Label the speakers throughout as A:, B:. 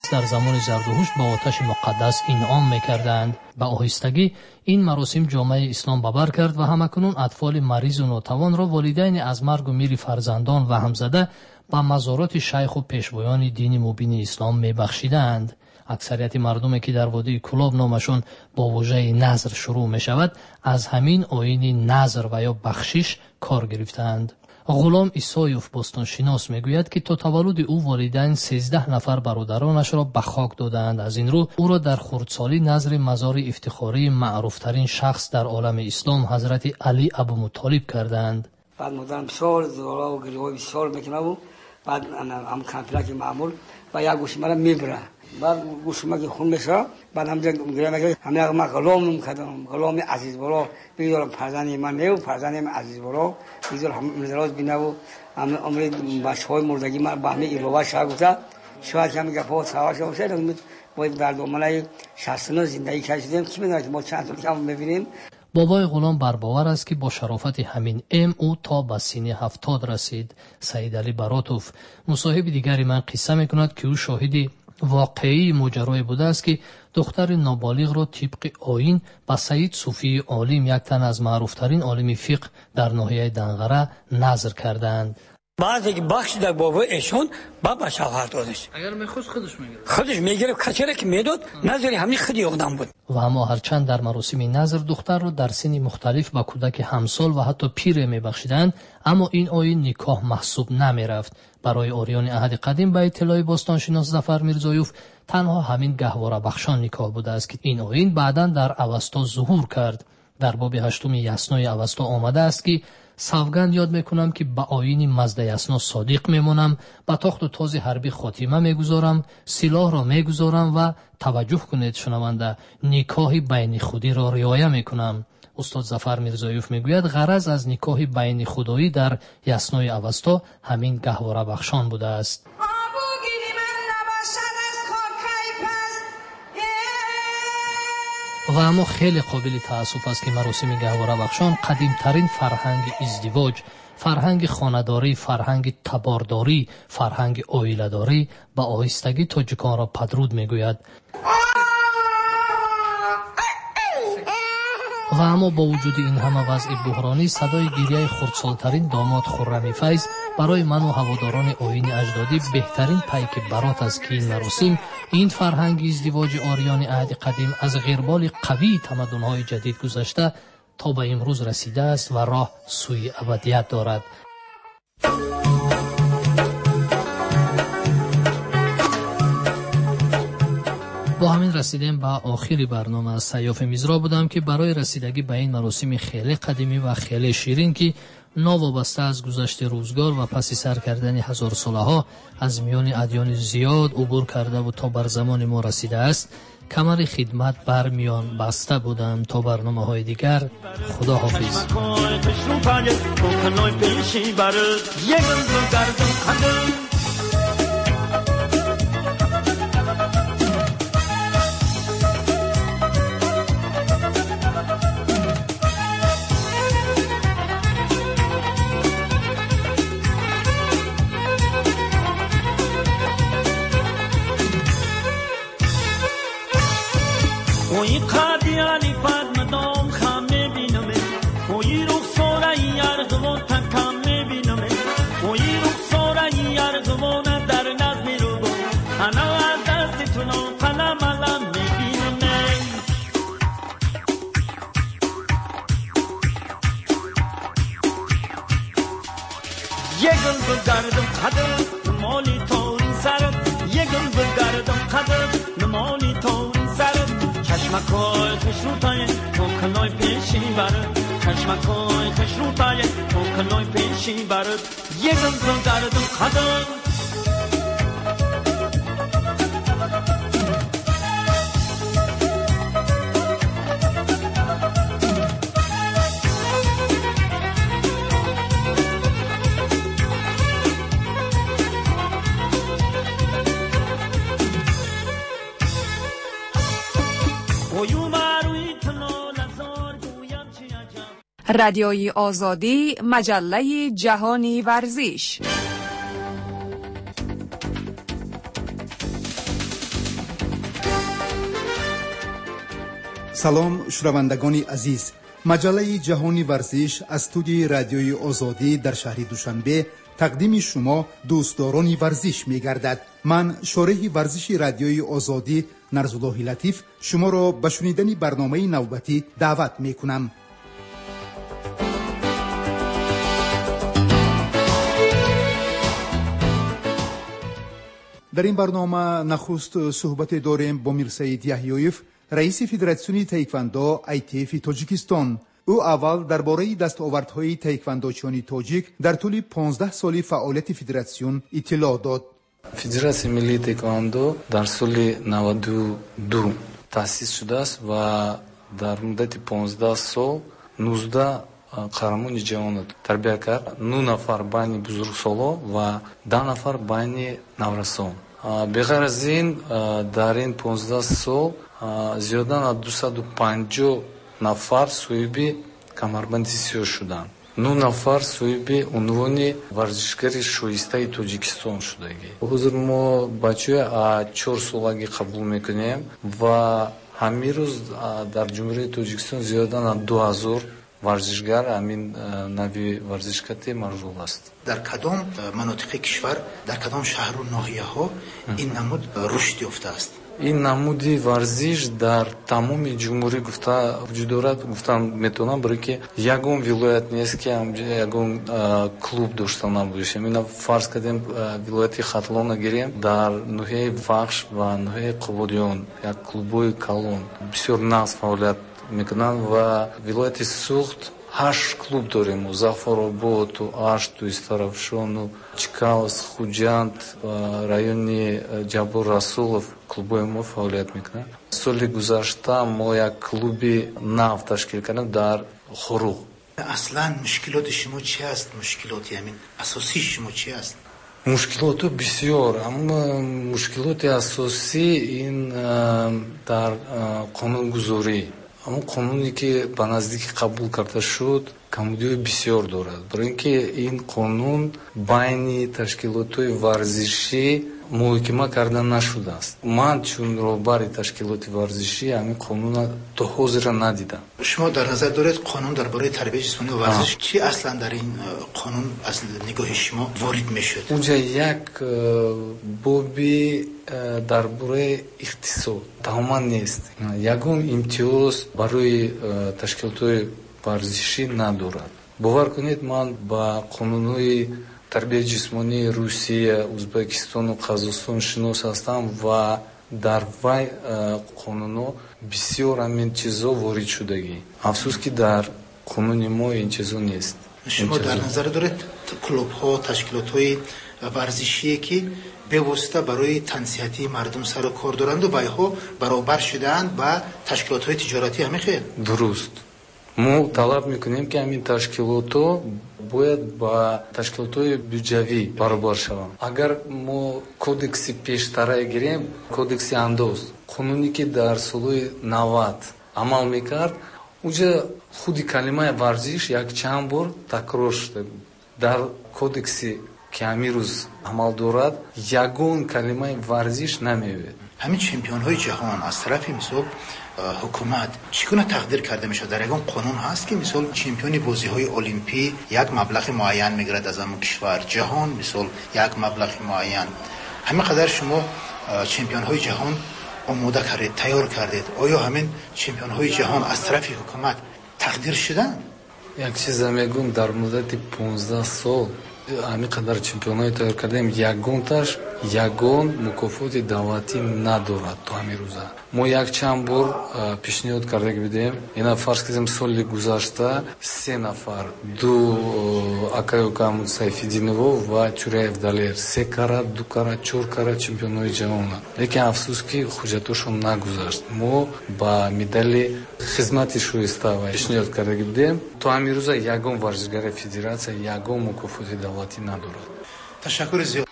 A: در زمان زردشت با آتش مقدس انعام می‌کردند. به آهستگی این مراسم جامعه اسلام ببر کرد و همکنون اطفال مریض و ناتوان را والدین از مرگ و میر فرزندان و همزده به مزارات شیخ و پیشوایان دین مبین اسلام می‌بخشیدند. اکثریت مردمی که در وادی کلاب نامشون با واژه نذر شروع می شود از همین آیین نذر و یا بخشش کار گرفتند. غلام ایسایوف باستانشناس میگوید که تا تولد او والدین 13 نفر برادرانش را به خاک دادند. از این رو او را در خردسالی نظر مزار افتخاری معروفترین شخص در عالم اسلام حضرت علی ابومطالب کردند.
B: بعد مدام بسیار دولا و گریه بسیار میکنه و بعد هم کمپلک معمول و یک گوش مرا میبره. بعد گوشم که خون میشه بعد همجا گریه میکنه همه ما غلام میکردم غلام عزیز بالا بگیرم فرزند من نیو فرزند من عزیز بالا بگیرم هم مدراز بینو هم عمر باشهای مردگی من با همه ایلوه شاه گفته شاید که میگه فوت سوار باشه باید در دومنه 69 زندگی کردیم کی میدونه که ما چند تا کم میبینیم.
A: بابای غلام برباور است که با شرافت همین او تا به سن 70 رسید. سید علی براتوف مصاحب دیگری من قصه میکند که او شاهدی واقعی ماجرای بوده است که دختر نابالغ را طبق آیین با سید صوفی عالم یک تن از معروفترین عالم فقه در ناحیه دنغره نظر کردند.
C: بعضی که بخش در بابا ایشون بابا شوهر دادش
A: اگر میخواست
C: خودش میگرفت کچره که میداد نظری همین خودی اقدام بود.
A: و اما هرچند در مراسم نظر دختر را در سن مختلف با کودک همسال و حتی پیر میبخشیدند اما این آیین نکاح محسوب نمیرفت. برای اوریان عهد قدیم به اطلاع باستانشناس ظفر میرزایوف تنها همین گهواره بخشان نکاح بوده است که این آیین بعداً در اوستا ظهور کرد. در باب 8 یسنای اوستا آمده است که سوگند یاد میکنم که به آیین مزد یسنا صادق میمونم، به تخت و تاج حربی خاتمه میگذارم، سلاح را میگذارم و توجه کنید شنونده نکاح بین خودی را رعایت میکنم. استاد ظفر میرزایوف میگوید غرض از نکاح بین خدایی در یسنای اوستا همین گهواره بخشان بوده است. و اما خیلی قابل تأسف است که مراسم گهواره بخشان قدیمترین فرهنگ ازدواج، فرهنگ خانه‌داری، فرهنگ تبارداری، فرهنگ عائله‌داری به آهستگی تاجیکان را پدرود میگوید. و اما با وجود این همه وضع بحرانی صدای گریه خردسالترین داماد خرمی فیض برای من و هواداران آیین اجدادی بهترین پیک برات است که این مراسم، این فرهنگ ازدواج آریان عهد قدیم از غربال قوی تمدن‌های جدید گذشته تا به امروز رسیده است و راه سوی ابدیت دارد. با همین رسیدیم به آخری برنامه از سیاف میزرا بودم که برای رسیدگی به این مراسم خیلی قدیمی و خیلی شیرین که ناوابسته از گذشته روزگار و پس سر کردن هزار ساله ها از میان ادیان زیاد عبور کرده و تا بر زمان ما رسیده است کمر خدمت بر میان بسته بودم. تا برنامه های دیگر خدا حافظ.
D: کوئی قادیانی پر مدام خامه بینمه کوئی رخساره یارغو تکامه بینمه کوئی رخساره یارغو در نظم رو انا از دستتون قلم علم میبینمه یه گل بگردم قدر نمالی تورین سرد یه گل بگردم قدر نمالی تورین سرد چشمکای خشروتای تو کلای پیشی برد چشمکای خشروتای تو کلای پیشی برد یه گل دردم قدم
E: رادیوی آزادی، مجله جهانی ورزش.
F: салом шунавандагони азиз, маҷаллаи ҷаҳони варзиш аз студияи радиои озодӣ дар шаҳри душанбе тақдими шумо дӯстдорони варзиш мегардад. ман шореҳи варзиши радиои озодӣ нарзуллоҳи латиф шуморо ба шунидани барномаи навбатӣ даъват мекунам. дар ин барнома нахуст суҳбате дорем бо Мирсаид Яҳьёев, раиси Федератсиони таеквондо ITF Тоҷикистон. ӯ аввал дар бораи дастовардҳои таеквондочиёни тоҷик дар тӯли 15 соли фаъолияти федератсион иттилоъ дод.
G: Федератсияи миллии таеквондо дар соли 92 таъсис шудааст ва дар муддати 15 сол 19 қаҳрамони ҷаҳонро тарбия кард. 9 нафар байни бузургсоло ва 10 нафар байни наврасон. беғайр аз ин дар ин 15 сол зиёдан аз 250 нафар соҳиби камарбанди сиёҳ шуданд. 9 нафар соҳиби унвони варзишгари шоистаи Тоҷикистон шудагӣ. ҳозир мо бачаҳои 4 солагӣ қабул мекунем ва ҳамин рӯз дар ҷумҳурияи Тоҷикистон зиёдан аз 2000 варзишгар ҳамин нави варзишкати машғул аст.
H: дар кадом манотиқи кишвар, дар кадом шаҳру ноҳияҳо ин намуд рушд ёфтааст?
G: ин намуди варзиш дар тамоми ҷумҳурӣ гуфта вуҷуд дорад. гуфтан метавонам, барои ки ягон вилоят нест ки ягон клуб дошта набошем. ина фарз кардем вилояти Хатлона гирем, дар ноҳияи Вахш ва ноҳияи Қободиён як клубҳои калон бисёр нағз фаъолият мекунанд ва вилояти Суғд 8 клуб дорем. Зафарободу, Ашту, Истарафшону, Чкалс, Хуҷанд, райони Ҷабор Расулов клубҳои мо фаъолият мекунанд. соли гузашта мо як клуби нав ташкил кардем дар Хоруғ.
H: аслан мушкилоти шумо чи аст? Мушкилоти ҳамин асосии шумо чи аст?
G: мушкилоту бисёр, аммо мушкилоти асосӣ ин дар қонунгузорӣ. аммо қонуне ки ба наздикӣ қабул карда шуд камбудиҳои бисёр дорад, барои ин ки ин қонун байни ташкилотҳои варзишӣ муҳокима карда нашудааст. ман чун роҳбари ташкилоти варзишӣ ҳамин қонуна то ҳозира надидам.
H: шумо дар назар доред қонун дар бораи тарбияи ҷисмонӣ ва варзиш чи аслан дар ин қонун аз нигоҳи шумо ворид мешуд?
G: унҷа як боби дар бораи иқтисод тамоман нест. ягон имтиёз барои ташкилотҳои варзишӣ надорад. бовар кунед, ман ба қонунҳои тарбияи ҷисмонии Русия, Узбекистону Қазоқстон шинос ҳастам ва дар вай қонунҳо бисёр ҳамин чизҳо ворид шудагӣ. афсус ки дар қонуни мо ин чизҳо нест.
H: шумо дар назар доред клубҳо, ташкилотҳои варзишие ки бевосита барои тансиҳатии мардум сару кор доранду вайҳо баробар шудаанд ба ташкилотҳои тиҷоратӣ, ҳамин хел?
G: дуруст. мо талаб мекунем ки ҳамин ташкилотҳо бояд ба ташкилотҳои бюҷавӣ баробар шаванд. агар мо кодекси пештарая гирем, кодекси андоз, қонуне ки дар солҳои 90 амал мекард, унҷа худи калимаи варзиш якчанд бор такрор шуда. дар кодекси ки ҳамин рӯз амал дорад, ягон калимаи варзиш намеояд.
H: ҳамин чемпионҳои ҷаҳон аз тарафи мисол ҳукумат чӣ гуна тақдир карда мешавад? дар ягон қонун ҳаст ки мисол чемпиони бозиҳои олимпӣ як маблағи муайян мегирад аз ҳамон кишвар, ҷаҳон мисол як маблағи муайян. ҳамин қадар шумо чемпионҳои ҷаҳон омода кардед, тайёр кардед. оё ҳамин чемпионҳои ҷаҳон аз тарафи ҳукумат тақдир шуданд?
G: як чиза мегӯм, дар муддати 15 сол ҳамин қадар чемпионҳои тайёр кардем, ягонташ ягон мукофоти давлатӣ надорад то ҳамин рӯза. мо якчанд бор пешниҳод карда будем. ина фарз кардем соли гузашта 3 нафар, 2 акаёкамуд Сайфиддиново ва Тюряев Далер 3 карат, 2 карат, 4 карат чемпионҳои ҷаҳона. лекин афсус ки ҳуҷҷатҳошон нагузашт. мо ба медали хизмати шоиста пешниҳод карда будем. то ҳамин рӯза ягон варзишгари федератсия ягон мукофоти давлатӣ надорад.
H: ташаккури зиёд.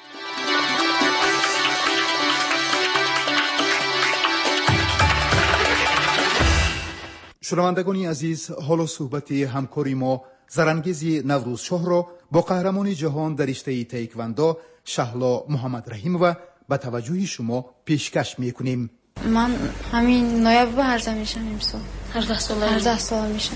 F: шунавандагони азиз, ҳоло суҳбати ҳамкори мо зарангези Наврӯзшоҳро бо қаҳрамони ҷаҳон дар риштаи таеквондо Шаҳло Муҳаммадраҳимова ба таваҷҷӯҳи шумо пешкаш мекунем.
I: ман ҳамин ноябр ҳарза мешам имсол. 18 سال میشه.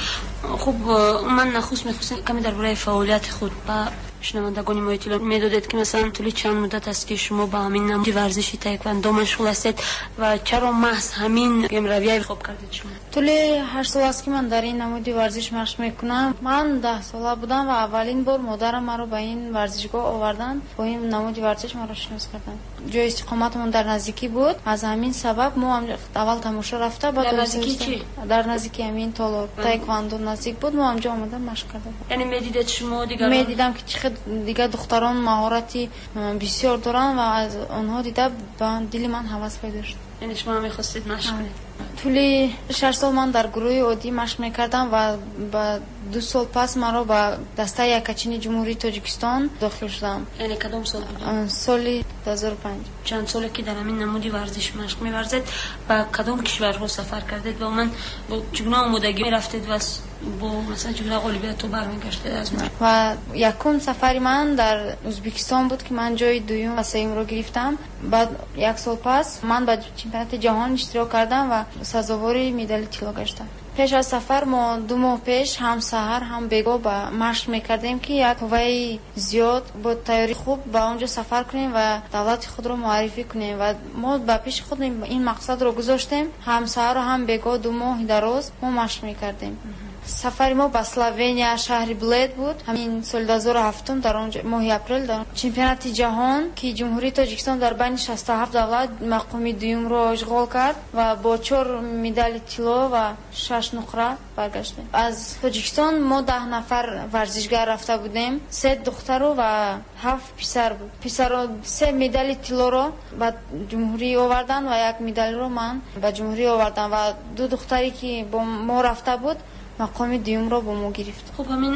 J: خب من نخست میخواستم کمی درباره فعالیت خود با شنوندگان ما اطلاع میدادید که مثلا طول چند مدت است که شما با همین نمود ورزشی تایکواندو مشغول هستید و چرا محض همین رویه انتخاب کردید شما؟
I: طول 8 سال است که من در این نمود ورزش مشق میکنم. من 10 ساله بودم و اولین بار مادرم مرا به این ورزشگاه آوردن، با این نمود ورزش مرا شناس کردن. جای استقامتمون در نزدیکی بود، از همین سبب ما اول تماشا رفته بعد
J: در نزدیکی چی؟
I: در نزدیکی همین تالار تایکواندو نزدیک بود، ما اونجا اومدم مشق کردم.
J: یعنی میدیدید شما دیگه؟
I: میدیدم که چقدر دیگه دختران مهارتی بسیار دارن و از اونها دیده به دل من هوس پیدا شد.
J: یعنی شما می‌خواستید مشق کنید؟
I: طول 6 سال من در گروه عادی مشق می‌کردم و با 2 سال پس مرا به دسته یکاچین جمهوری تاجیکستان داخل شدم.
J: یعنی کدام سال بود؟
I: سال 2005.
J: چند ساله که در همین نمودی ورزش مشق می‌ورزید و کدام کشورها سفر کردید و من با چگونه آمادگی رفتید و با مثلا چگونه غالبیت تو برمیگشتید از من؟
I: و یکم سفری من در ازبکستان بود که من جای دوم و سوم رو گرفتم. بعد 1 سال پس من به چمپیونات جهان اشتراک کردم و سزاوار مدال طلا گشتم. پیش از سفر ما 2 ماه پیش هم سحر هم بگو با مشق میکردیم که یک هوای زیاد با تیاری خوب با اونجا سفر کنیم و دولت خود رو معرفی کنیم و ما با پیش خود این مقصد رو گذاشتیم. هم سحر و هم بگو 2 ماه دراز ما مشق میکردیم. سفر ما به اسلوونیا شهر بلید بود. همین سال 2007 در اونجا ماه اپریل در چمپیونات جهان که جمهوری تاجیکستان در بین 67 دولت مقام دوم رو اشغال کرد و با 4 مدال طلا و 6 نقره برگشتیم. از تاجیکستان ما 10 نفر ورزشگر رفته بودیم. 3 دختر و 7 پسر بود. پسرها 3 مدال طلا رو به جمهوری آوردن و 1 مدال رو من به جمهوری آوردم و 2 دختری که با ما رفته بود مقام دوم رو با ما گرفت.
J: خب همین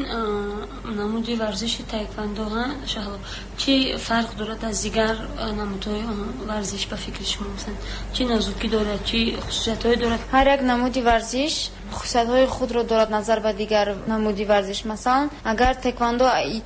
J: نمودی ورزش تایکواندو ها شهلا چی فرق دارد از دیگر نمودهای ورزش به فکر شما؟ مثلا چی نزدیکی دارد، چی خصوصیت‌های دارد؟
I: هر یک نمودی ورزش خصوصیت‌های خود را دارد نظر به دیگر نمودی ورزش. مثلا اگر تایکواندو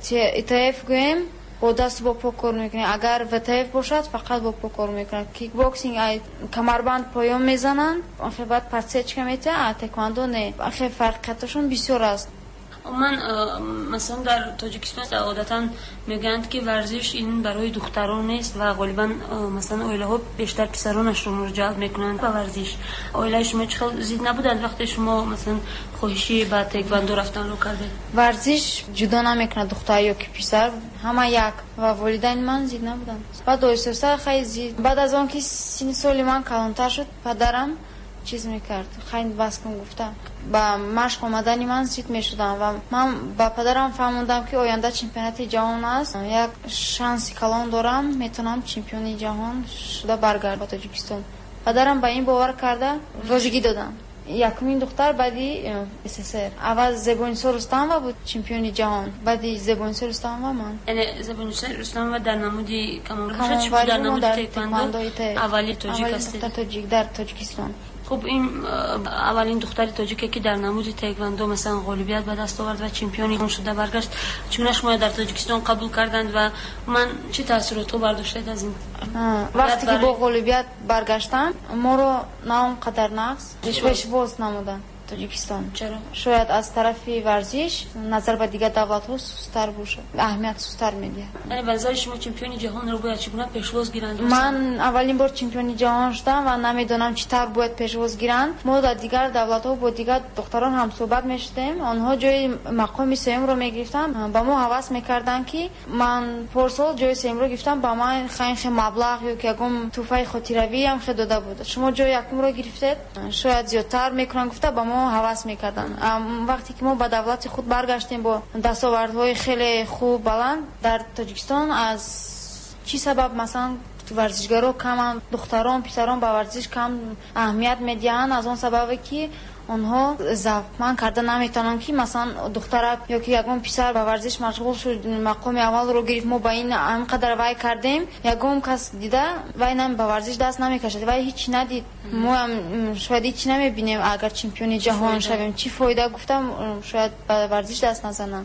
I: ETF گویم با دست با پا کار میکنه، اگر وتایف باشد فقط با پا کار میکنه. کیک باکسینگ کمربند پایان میزنن، آخه بعد پرسچکه میته. تایکواندو نه، آخه فرقیتشون بسیار است.
J: من مثلا در تاجیکستان عادتا میگن که ورزش این برای دختران نیست و غالبا مثلا اویله‌ها بیشتر پسرانشون رو جلب میکنن به ورزش. اویله شما چه زید نبودن وقتی شما مثلا خواهشی به تایکواندو رفتن رو کردید؟
I: ورزش جدا نمیکنه دختر یا که پسر، همه یک و والدین من زید نبودن. بعد دوست‌ها خیلی زید. بعد از اون که سن سال من کلانتر شد پدرم چیز میکرد، خیلی بس کن گفته با مشق آمدنی من زید میشدم و من با پدرم فهمیدم که آینده چمپیونات جهان است، یک شانس کلان دارم میتونم چمپیون جهان شده برگردم به تاجیکستان. پدرم با این باور کرده واژگی دادم. یکمین دختر بعدی SSR اول زبونسر رستم بود چمپیون جهان، بعدی زبونسر رستم و من.
J: یعنی زبونسر رستم و در نمودی کمال شد در نمودی تایکواندو اولی تاجیک هستید
I: در تاجیکستان.
J: خب این اولین دختر تاجیکی که در نمود تایکواندو مثلا غالبیت به دست آورد و چمپیون جهان شده برگشت، چون شما در تاجیکستان قبول کردند و من چه تاثیراتی برداشتید از این؟
I: وقتی که با غالبیت برگشتم ما رو نه اونقدر نقص پیشواز نمودن تاجیکستان.
J: چرا؟
I: شاید از طرف ورزش نظر به دیگر دولت‌ها سست‌تر باشه، اهمیت سست‌تر میده.
J: یعنی به نظر شما چمپیون جهان رو باید چگونه پیشواز گیرند؟
I: من اولین بار چمپیون جهان شدم و نمیدونم چطور باید پیشواز گیرند. ما در دیگر دولت‌ها با دیگر دختران هم صحبت می‌شدیم، آنها جای مقام سوم رو می‌گرفتن، با ما هوس می‌کردن که من پارسال جای سوم رو گرفتم، با من خیلی مبلغ یا که یکم توفای خاطروی هم خود داده بود. شما جای یکم رو گرفتید شاید زیادتر می‌کنن گفته با ما هوس میکردن. وقتی که ما به دولت خود برگشتیم با دستاوردهای خیلی خوب بلند در تاجیکستان، از چی سبب مثلا ورزشگرا کم، دختران پسران به ورزش کم اهمیت میدن؟ از اون سببه که اونها ضعفمند کرده نمیتونن که مثلا دختر یا که یگان پسر به ورزش مشغول شد مقام اول رو گرفت، ما با این انقدر وای کردیم یگان کس دیده وای نمی به ورزش دست نمیکشه، وای هیچ ندید. ما هم شاید هیچ نمیبینیم اگر چمپیون جهان شویم چی فایده. گفتم شاید به ورزش دست نزنن.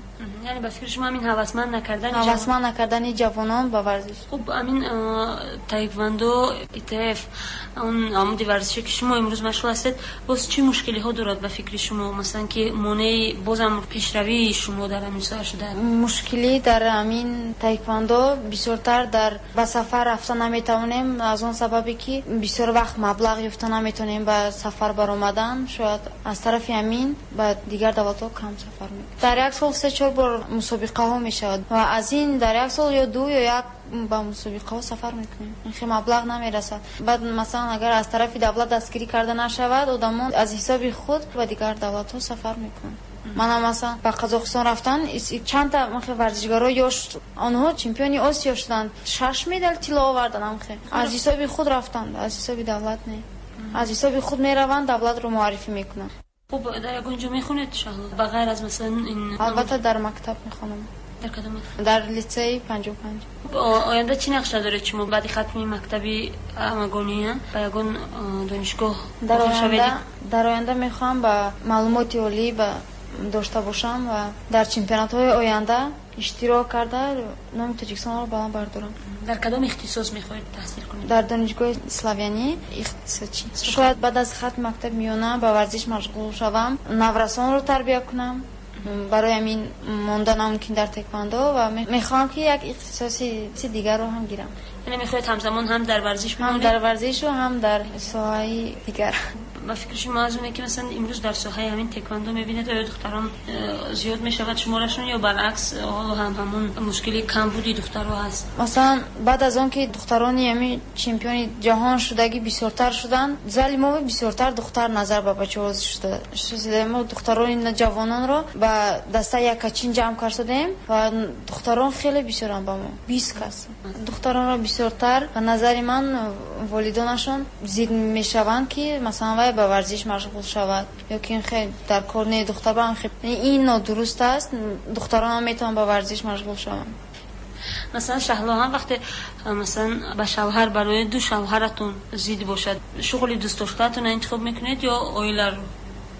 J: یعنی با فکر شما همین هوسمند
I: نکردن جوانان با ورزش.
J: خب همین تایکواندو ETF اون عمودی ورزشی که شما امروز مشغول هستید باز چه مشکلی ها دارد به فکر شما مثلا که مانع بازم پیشروی شما در همین ساحه شده؟
I: مشکلی در همین تایکواندو بسیارتر در به سفر رفتن نمیتونیم از اون سببی که بسیار وقت مبلغ یافته نمیتونیم به سفر برآمدن شاید از طرف همین به دیگر دولت‌ها کم سفر میکنیم. در یک سال 3-4 بار مسابقه ها میشود و از این در یک سال یا 2 یا 1 با مسابقه ها سفر میکنیم. این خیلی مبلغ نمیرسد. بعد مثلا اگر از طرف دولت دستگیری کرده نشود آدمان از حساب خود و دیگر دولت ها سفر میکنن. من هم مثلا به قزاقستان رفتن چند تا ورزشکارا یاش آنها چمپیون آسیا شدند 6 مدال طلا آوردن از حساب خود رفتند از حساب دولت نه از حساب خود میروند دولت رو معرفی میکنن.
J: خب در کجا میخونید شهلا بغیر از مثلا این؟
I: البته در مکتب میخونم.
J: در کدام؟
I: در لیسه 55.
J: آینده چی نقشه دارید شما بعد ختم مکتبی امگونیه با یگون دانشگاه
I: در آینده میخوام با معلومات عالی داشته باشم و در چمپیونات های آینده اشتراک کرده نام تاجیکستان رو بلند بردارم.
J: در کدام اختصاص میخواهید تحصیل کنید؟
I: در دانشگاه اسلاویانی اختصاصی. شاید بعد از ختم مکتب میانه با ورزش مشغول شوم، نورسان رو تربیت کنم. برای همین ماندن ممکن در تکواندو و میخوام که یک اختصاصی دیگر رو هم گیرم.
J: یعنی میخواید همزمان هم در ورزش بمونید؟
I: هم در ورزش و هم در ساحه دیگر.
J: با فکر شما از اونه که مثلا امروز در ساحه همین تکواندو میبینید آیا دختران زیاد میشود شمارشون یا برعکس همون مشکلی کم بودی دخترها هست؟
I: مثلا بعد از اون که دخترانی همین چمپیون جهان شدگی بسیارتر شدن زلی ما بسیارتر دختر نظر به بچه‌ها شده ما دختران جوانان رو با دسته یک کچین جمع کردیم و دختران خیلی بسیارن با ما 20 کس دختران رو بسیارتر و نظر من والدانشون زید میشوند که مثلا با ورزش مشغول شود یا که خیلی در کار نه دختر با خیلی این نادرست است دختران هم میتونن با ورزش مشغول شوند.
J: مثلا شهلا هم وقتی مثلا با شوهر برای دو شوهرتون زید باشد شغلی دوست داشته‌تون انتخاب میکنید یا آیله رو؟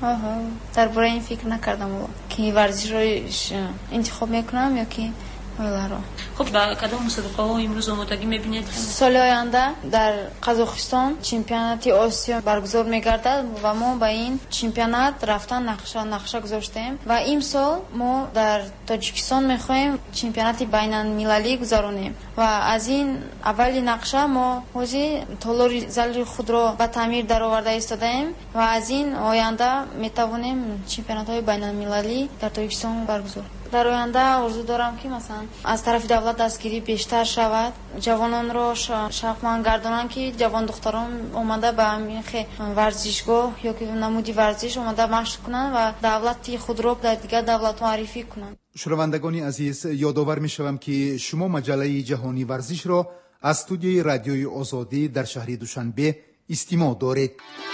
I: درباره این فکر نکردم که ورزش رو انتخاب میکنم یا که آیله رو.
J: خب با کدام مسابقه ها امروز آمادگی میبینید؟
I: سال آینده در قزاقستان چمپیونات آسیا برگزار میگردد و ما با این چمپیونات رفتن نقشه گذاشتیم و این سال ما در تاجیکستان میخوایم چمپیونات بین المللی گذارونیم و از این اولی نقشه ما حوزه تالار زل خود را به تعمیر درآورده ایستادیم و از این آینده میتوانیم چمپیونات های بین المللی در تاجیکستان برگزار. در آینده آرزو دارم که مثلا از طرف دولت دستگیری بیشتر شود جوانان را شوقمند گردانند که جوان دختران اومده به همین ورزشگاه یا که نمودی ورزش اومده مشق کنند و دولت خود را در دیگر دولت معرفی کنند.
F: شنوندگان عزیز یادآور می‌شوم که شما مجله جهانی ورزش را از استودیوی رادیوی آزادی در شهر دوشنبه استماع دارید.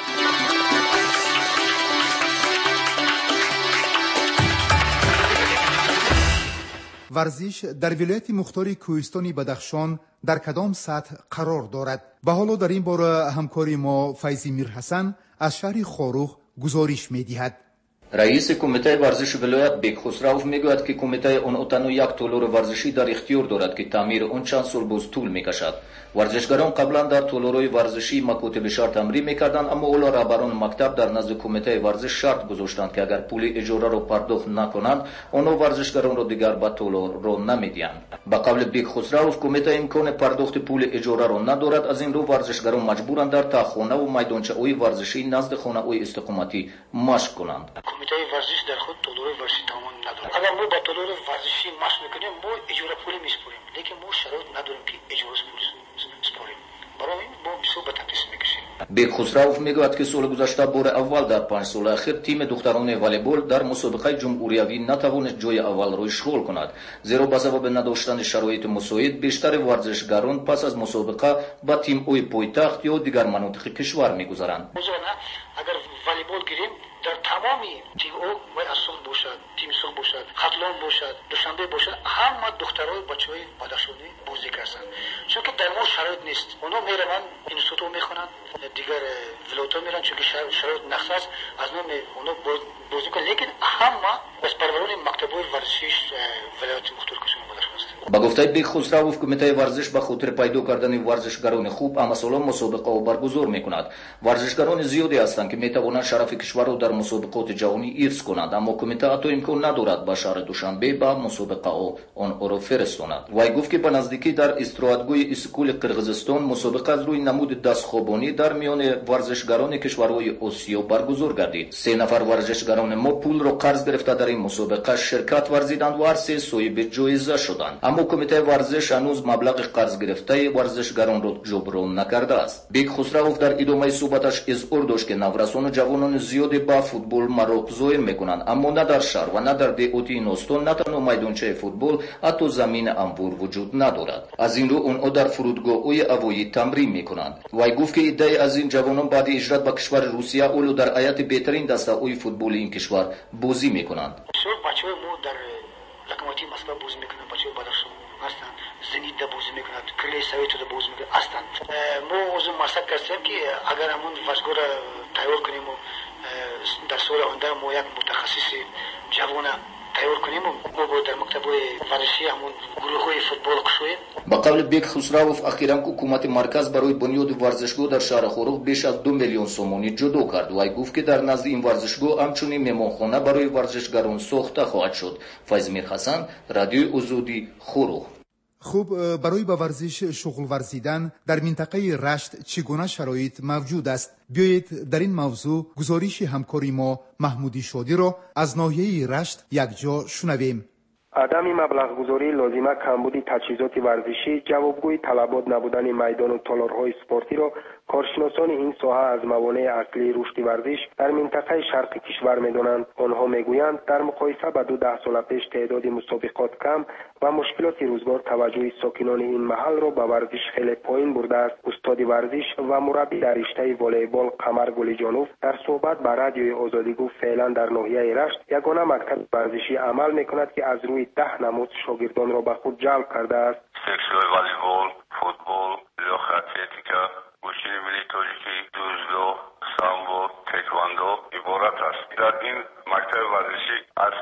F: ورزش در ولایت مختار کوهستانی بدخشان در کدام سطح قرار دارد؟ به حالا در این باره همکاری ما فیضی میرحسن از شهر خاروخ گزارش می‌دهد.
K: رئیس کمیته ورزش ولایت بیگ خسروف میگوید که کمیته اون تنها یک تالار ورزشی در اختیار دارد که تعمیر اون چند سال باز طول میکشد. ورزشگران قبلا در تالارهای ورزشی مکاتب شرط تمرین میکردند اما اولا رهبران مکتب در نزد کمیته ورزش شرط گذاشتند که اگر پول اجاره را پرداخت نکنند آنها ورزشگران را دیگر به تالار را نمیدهند. به قول بیگ خسروف کمیته امکان پرداخت پول اجاره را ندارد از این رو ورزشگران مجبورند در تاخانه و میدانچه‌های ورزشی نزد خانه‌های استقامتی مشق کنند.
H: کمیته ورزش در خود تالار ورزشی تمام ندارد. اگر ما با تالار ورزشی مشق میکنیم ما اجاره پول میسپاریم لیکن ما شرایط نداریم که اجاره پول سپاریم برای این ما بسیار به تدریس میکشیم.
K: بیگ خسروف میگوید که سال گذشته بار اول در 5 سال اخیر تیم دختران والیبال در مسابقه جمهوریوی نتوانست جای اول را اشغال کند زیرا به سبب نداشتن شرایط مساعد بیشتر ورزشگران پس از مسابقه با تیم اوی پایتخت یا دیگر مناطق کشور میگذرند.
L: اگر والیبال گیریم در تمامی تیم او باید اسون باشد، تیم سون باشد، خطلان باشد، دوشنبه باشد، همه دخترای بچهای مادرشونی بازی کردن. چون که در ما شرایط نیست. اونا میرن اینستیتوت میخونن، دیگر ولایت میرن چون که شرایط نقص است، از اون اونا بازی کنن، لیکن همه بس پروران مکتبای ورزشی ولایت مختلفشون مادر هست.
K: با گفته بیگ خسروف کمیته ورزش به خاطر پیدا کردن ورزشکاران خوب اما سالان مسابقه و برگزار میکند. ورزشکاران زیادی هستند که میتوانند شرف کشور را در مسابقات جهانی حفظ کنند، اما کمیته حتی امکان ندارد به شهر دوشنبه به مسابقه آن را فرستاند. وی گفت که به نزدیکی در استراحتگاه اسکول قرقیزستان مسابقه از روی نمود دستخوابانی در میان ورزشکاران کشورهای آسیا برگزار گردید. 3 نفر ورزشکاران ما پول را قرض گرفته در این مسابقه شرکت ورزیدند و هر 3 صاحب جایزه شدند، اما کمیته ورزش هنوز مبلغ قرض گرفته ورزشکاران را جبران نکرده است. بیگ خسروف در ادامه صحبتش اظهار داشت که نورسان و جوانان زیادی با فوتبال مراغ ظاهر میکنند، اما نه در شهر و نه در دهات این استان نه تنها میدانچه فوتبال حتی زمین انبار وجود ندارد. از این رو آنها در فرودگاه‌های هوایی تمرین میکنند. وی گفت که عده‌ای از این جوانان بعد هجرت به کشور روسیه اولو در هیئت بهترین دسته‌های فوتبال این کشور بازی میکنند.
L: بچه‌های ما در لوکوموتیو مسکو بازی میکنند، بچه‌های بدرشون هستن، زنیت بازی میکنند، کلی سویت بازی میکنند هستند. ما از مقصد کردیم که اگر همون ورزشکار تیار کنیم و در سال آینده ما یک متخصص جوان تیار کنیم و ما در مکتب‌های ورزشی همون گروه‌های فوتبال کشویم.
K: با قول بیگ خسروف اخیراً حکومت مرکز برای بنیاد ورزشگاه در شهر خورخ بیش از 2 میلیون سومانی جدا کرد. وی گفت که در نزد این ورزشگاه همچنین مهمانخانه برای ورزشکاران ساخته خواهد شد. فیض میرحسن، رادیوی آزادی، خورخ.
F: خوب، برای به ورزش شغل ورزیدن در منطقه رشت چگونه شرایط موجود است؟ بیایید در این موضوع گزارش همکاری ما محمودی شادی را از ناحیه رشت یکجا شنویم.
M: عدم مبلغ گذاری لازمه کمبود تجهیزات ورزشی، جوابگوی طلبات نبودن میدان و تالارهای سپورتی را کارشناسان این ساحه از موانع اصلی رشد ورزش در منطقه شرق کشور می‌دانند. آنها میگویند در مقایسه با 2 سال پیش تعداد مسابقات کم و مشکلات روزگار توجه ساکنان این محل را به ورزش خیلی پایین برده است. استاد ورزش و مربی در رشته والیبال قمر گلیجانوف در صحبت با رادیوی آزادی گفت فعلا در ناحیه رشت یگانه مکتب ورزشی عمل می‌کند که از روی 10 نماد شاگردان را به خود جلب کرده است.
N: سکسیون والیبال، فوتبال، اتلتیکا، گوشین ملی تاجیکی، جودو، سامبو، تکواندو عبارت است. در این مکتب ورزشی از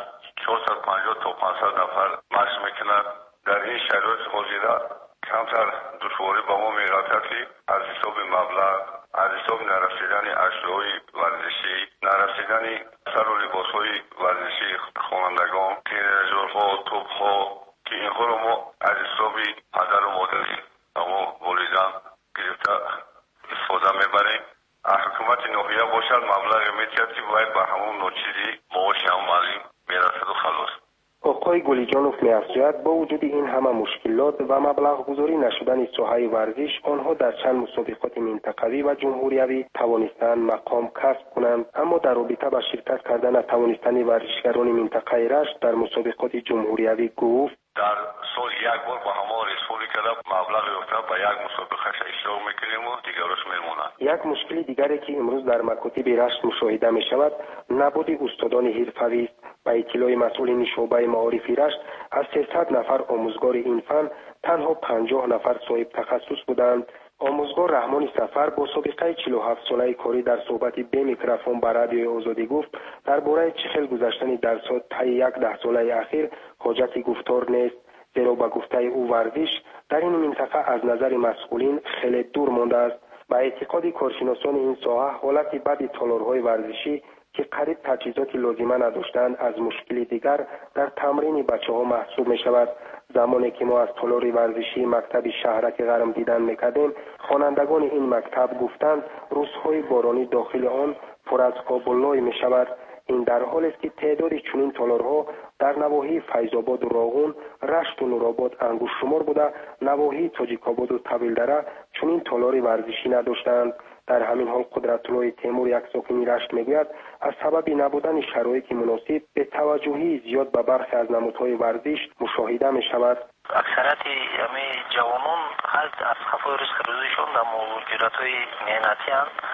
N: 450 تا 500 نفر مشق میکنند. در این شرایط حاضره کمتر دشواری با ما میرسد که از حساب مبلغ، از حساب نرسیدن اشیاء ورزشی، نرسیدن سر و لباسهای ورزشی خوانندگان، تینیجرها، توپها که اینها رو ما از حساب پدر و مادری اما والدین گرفته استفاده میبریم. حکومت ناحیه باشد مبلغ میتید که باید به همون نوچیزی معاش هم معلم میرسد و خلاص.
M: آقای گلیجانوف می‌افزاید با وجود این همه مشکلات و مبلغ گذاری نشدن ساحه ورزش، آنها در چند مسابقات منطقوی و جمهوریوی توانستند مقام کسب کنند، اما در رابطه با شرکت کردن نتوانستن ورزشکاران منطقه رشت در مسابقات جمهوریوی گفت
N: در سال یک بار با همه ریسپوبلیکا مبلغ یافته با یک مسابقه اشتراک میکنیم و دیگرش میمونند.
M: یک مشکل دیگری که امروز در مکاتب رشت مشاهده می شود نبود استادان حرفه‌ای است. با اطلاع مسئولین شعبه معارف رشت از 300 نفر آموزگار این فن تنها 50 نفر صاحب تخصص بودند. آموزگار رحمان سفر با سابقه 47 ساله کاری در صحبت به میکروفون با رادیوی آزادی گفت درباره چخل گذشتن درسات طی 10 ساله اخیر حاجت گفتار نیست، زیرا با گفته او ورزش در این منطقه از نظر مسئولین خیلی دور مانده است. با اعتقاد کارشناسان این ساحه حالت بد تالارهای ورزشی که قریب تجهیزات لازمه نداشتند از مشکل دیگر در تمرین بچه‌ها محسوب می شود. زمانی که ما از تالار ورزشی مکتب شهرک غرم دیدن میکردیم، خوانندگان این مکتب گفتند روزهای بارانی داخل آن پر از قابلای می شود. این در حال است که تعداد چنین تالارها در نواحی فیض‌آباد و راغون، رشت و نورآباد انگشت شمار بوده، نواحی تاجیک‌آباد و طویل‌دره چنین تالار ورزشی نداشتند. در همین حال قدرت‌الله تیمور یک ساکن رشت میگوید از سبب نبودن شرایط مناسب به توجهی زیاد به برخی از نمودهای ورزش مشاهده می شود.
O: اکثریت جوانان از خفای رزق روزیشون در موجودات‌های مهنتی هستند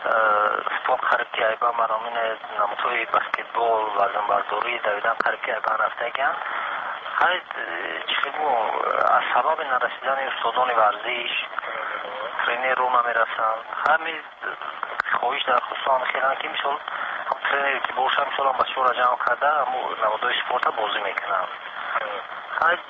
O: спорт хариб киайба маромин намутои баскетбол вазнбардорӣ давидан хариб киайба рафтаган ҳайд чибу аз сабаби нарасидани устодони варзиш тренеру намерасанд ҳами хоҳиш дар хустон хелан ки мисол тренери ки боша мисолан бачаҳоро ҷамъ карда намудои спорта бозӣ мекунанд ҳайд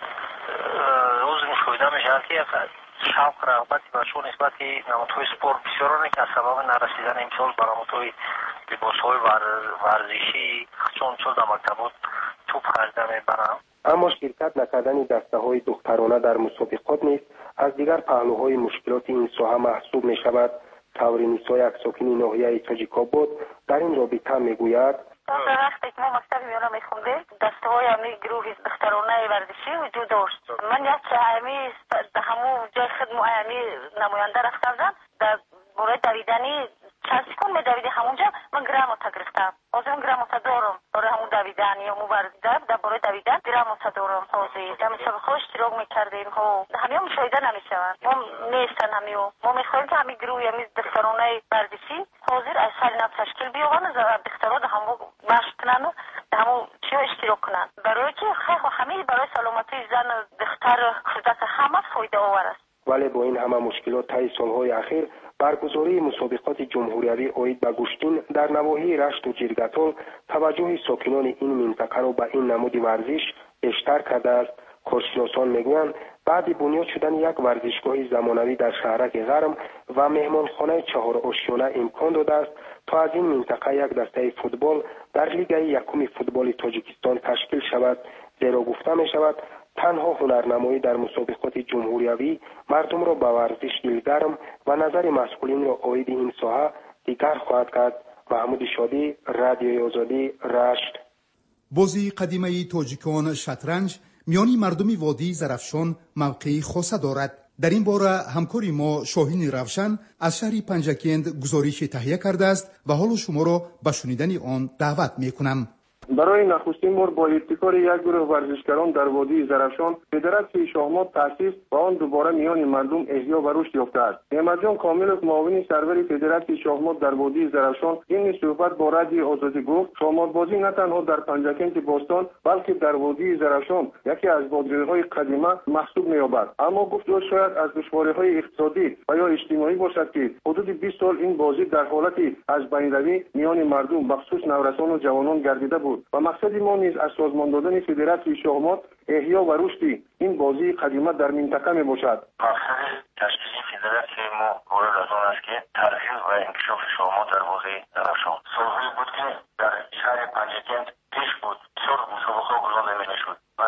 O: рӯзи мушоҳида мешавад ки шавқ рағбати бачаҳо нисбати намудҳои спорт бисёране ки аз сабаби нарасидани мисол ба намудҳои либосҳои варзишӣ чун дар мактабот тӯб харида мебаранд.
M: اما شرکت نکردن دسته‌های دخترانه در مسابقات نیز از دیگر پهلوهای مشکلات این ساحه محسوب می‌شود. طوری نیسای اکساکین ناحیه تاجیک‌آباد در این رابطه می‌گوید
P: وقتی که ما مکتب میانه میخوندیم دسته‌های همی گروه دخترانه ورزشی وجود داشت. من یک همی همون جای خدمت همی نماینده رفتم در برای دویدنی چند سکون می‌دویدی همونجا من گراموتا گرفتم. حاضر گراموتا دارم برای همون دویدن یا مبارزه در برای دویدن گراموتا دارم حاضر. در مسابقه اشتراک می‌کردیم ها. همه مشاهده نمی‌شوند. ما نیستن همیو. ما می‌خوایم که همی گروه همی دخترانه ورزشی حاضر از سال نو تشکیل بیاورن از دختران همون مشق کنن همون چی اشتراک کنن. برای که همه برای سلامتی زن دختر خودت همه فایده آور است.
M: ولی با این همه مشکلات طی سالهای اخیر برگزاری مسابقات جمهوریوی عاید به گشتین در نواحی رشت و جرگتال توجه ساکنان این منطقه را به این نمود ورزش بیشتر کرده است. کارشناسان میگویند بعد بنیاد شدن یک ورزشگاه زمانوی در شهرک غرم و مهمانخانه چهار آشیانه امکان داده است تا از این منطقه یک دسته فوتبال در لیگ یکم فوتبال تاجیکستان تشکیل شود. زیرا گفته می شود تنها هنرنمایی در مسابقات جمهوریوی مردم را به ورزش دلگرم و نظر مسئولین را عاید این ساحه دیگر خواهد کرد. محمود شادی، رادیوی آزادی، رشت.
F: بازی قدیمه تاجیکان شطرنج میانی مردمی وادی زرافشان موقعی خاصه دارد. در این باره همکاری ما شاهین روشن از شهر پنجکند گزارش تهیه کرده است و حالا شما را به شنیدن آن دعوت میکنم.
Q: برای نخستین بار با ابتکار یک گروه ورزشکاران در وادی زرافشان فدراسیون شاهمات تأسیس و آن دوباره میان مردم احیا و رشد یافته است. احمد جان کاملوف معاون سرور فدراسیون شاهمات در وادی زرافشان این صحبت با رادیو آزادی گفت شاهمات بازی نه تنها در پنجکند باستان بلکه در وادی زرافشان یکی از بازی‌های قدیمی محسوب می‌یابد. اما گفت شاید از دشواری‌های اقتصادی و یا اجتماعی باشد که حدود 20 سال این بازی در حالتی از بین روی میان مردم بخصوص نورسان و جوانان گردیده بود. و مقصد ما نیز از سازمان دادن فدراسیون شاهمات احیا و رشد این بازی قدیمی در منطقه می باشد.
O: مقصد تشکیل فدراسیون ما مورد از آن است که ترفیع و انکشاف شاهمات در بازی زرافشان. سالهایی بود که در شهر پنجکند پیش بود بسیار مسابقه گزارده می‌شد و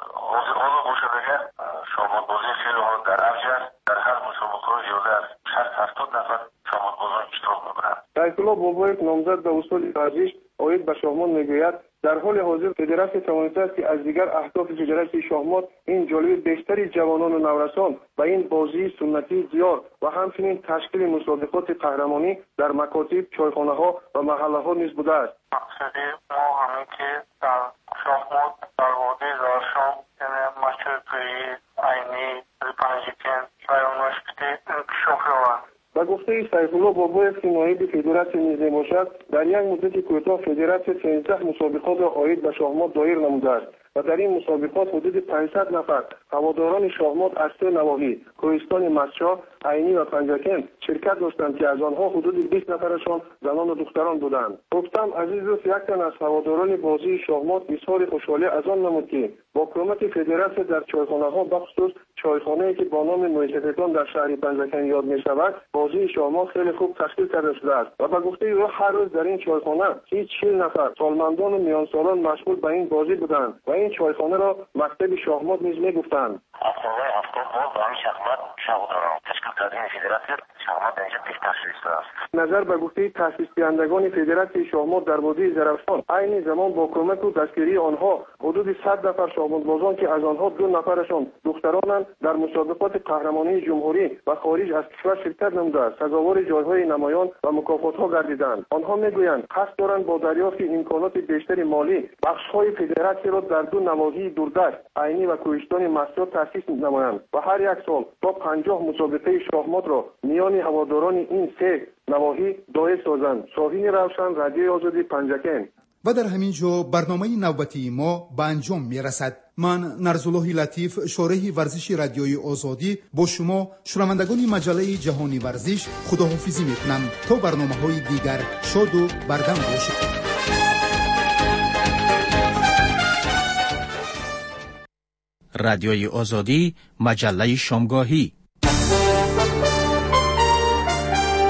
O: حالا باشد اگر شاهمات بازی خیلی ها در افج است. در هر مسابقه زیاده از 60-70 نفر شاهمات بازان اشتراک می‌کنند. سیف‌الله بابایف نامزد به اصول ورزش عاید به شاهمات میگوید در حال حاضر فدراسیون توانسته است که از دیگر اهداف فدراسیون شاهمات این جالب بیشتری جوانان و نورسان و این بازی سنتی دیار و همچنین تشکیل مسابقات قهرمانی در مکاتب، چایخانه‌ها و محله‌ها نیز بوده است. مقصد ما همین که در شاهمات در وادی زرافشان مشروطی عینی پنجکند بیان مشکلی انکشاف یابد.
Q: و گفته سیف‌الله بابایف که نایب فدراسیون نیز باشد در یک مدت کوتاه فدراسیون 13 مسابقات را عاید به شاهمات دایر نموده است و در این مسابقات حدود 500 نفر هواداران شاهمات از سه نواحی کوهستان مسچا، عینی و پنجکند شرکت داشتند که از آنها حدود 20 نفرشان زنان و دختران بودند. گفتم عزیز دوست یک تن از هواداران بازی شاهمات اظهار خوشحالی از آن نمود که با کمک فدراسیون در چایخانه‌ها بخصوص چایخانه‌ای که با نام مویتفکان در شهر پنجکند یاد می‌شود بازی شاهمات خیلی خوب تشکیل کرده شده است و به گفته او هر روز در این چایخانه 40 نفر سالمندان و میانسالان مشغول به این بازی بودند و این چایخانه را مکتب شاهمات نیز می‌گفتند. نظر به گفته تأسیس کنندگان فدراسیون شاهمات در وادی زرافشان عین زمان با کمک و دستگیری آنها حدود 100 نفر شاهماتبازان که از آنها 2 نفرشان دخترانند در مسابقات قهرمانی جمهوری و خارج از کشور شرکت نموده سزاوار جایهای نمایان و مکافات‌ها گردیدند. آنها میگویند قصد دارند با دریافت امکانات بیشتر مالی بخش‌های فدراسیون را در 2 نواحی دوردست عینی و کوهستان مسجد تأسیس نمایند و هر یک سال تا 50 مسابقه شاهمات را میان هواداران این سه نواحی دعای سازند. شاهین روشن، رادیوی آزادی، پنجکن.
F: و در همین جا برنامه نوبتی ما به انجام می رسد. من نرزالله لطیف، شارح ورزشی رادیوی آزادی، با شما شنوندگان مجله جهانی ورزش خداحافظی می کنم تا برنامه‌های دیگر شاد و بردم باشید.
R: رادیوی آزادی، مجله شامگاهی.